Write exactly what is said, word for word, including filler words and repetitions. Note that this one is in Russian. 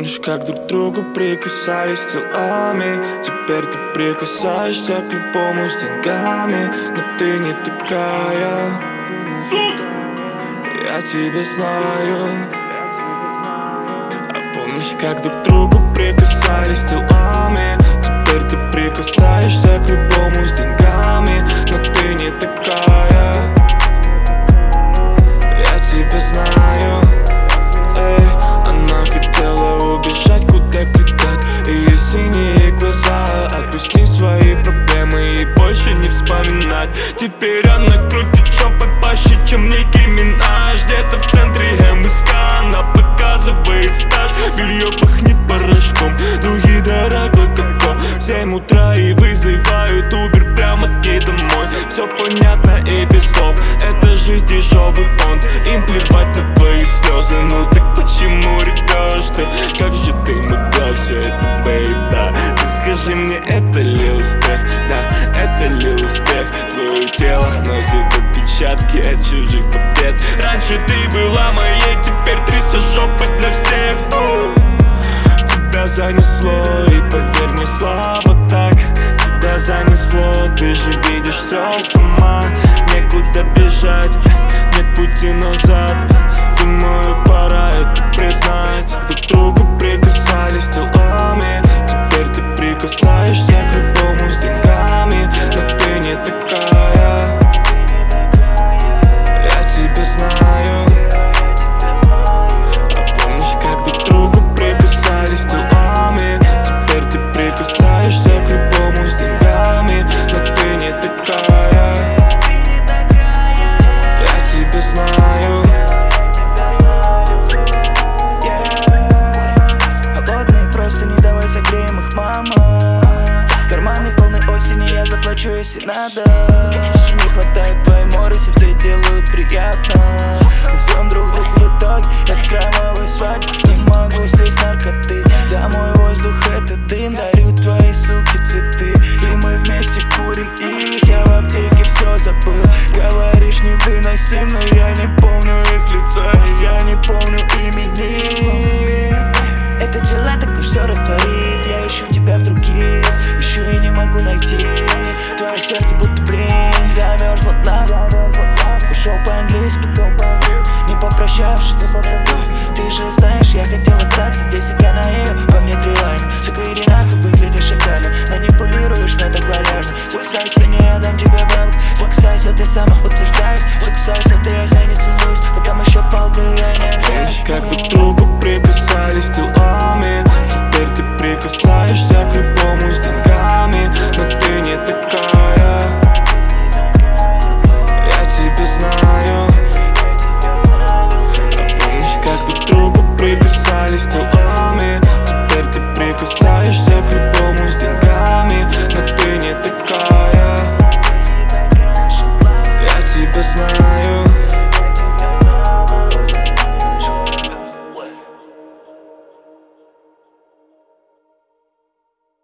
Помнишь, как друг к другу прикасались телами? Теперь ты прикасаешься к любому с деньгами. Но ты не такая, я тебя знаю. А помнишь, как друг к другу прикасались телами? Теперь ты прикасаешься к любому с деньгами. Но ты не такая, я тебя знаю. Эй, она хотела убежать, куда летать. Ее синие глаза, отпусти свои проблемы и больше не вспоминать. Теперь она крутит жопой паще, чем Ники Минаж. Где-то в центре эм эс ка она показывает стаж. Белье пахнет порошком, духи дорогой коко. В семь утра и вызывают Убер прямо-таки домой. Все понятно и без слов, это жизнь дешевый понт. Им плевать на твои слезы, ну так почему ревешь ты? Как же ты могла все это, бейб, да? Ты скажи мне, это ли успех? Да, это ли успех? Твое тело носит отпечатки от чужих побед. Раньше ты была моей, теперь трясся жопой для всех. Тебя занесло, и поверь, не слабо так. Тебя занесло, ты же видишь все сама. Некуда бежать, нет пути назад. Думаю, пора это признать. Друг к другу прикасались телами. Теперь ты прикасаешься к любому с деньгами. Но ты не такая, я тебя знаю. А помнишь, как друг к другу прикасались телами? Теперь ты прикасаешься к любому с деньгами. Но ты не такая, я тебя знаю. Холодные просто не давай согреем их, мама. Карманы полны осени, я заплачу, если надо. Не хватает твоей мороси, все делают приятно. Везем друг другу в итоге, это кровавый свадьб. Не могу слезть с наркоты, да мой воздух это дым. Дарю твоей суке цветы, и мы вместе курим их. Я в аптеке все забыл, говоришь невыносим, но я не помню их лица, я не помню имени. Этот желаток уж все растворит. Я ищу тебя в других, ищу и не могу найти. Твое сердце будто блин замерзло дна. Ушел по-английски, не попрощавшись. Ты же знаешь, я хотел остаться десять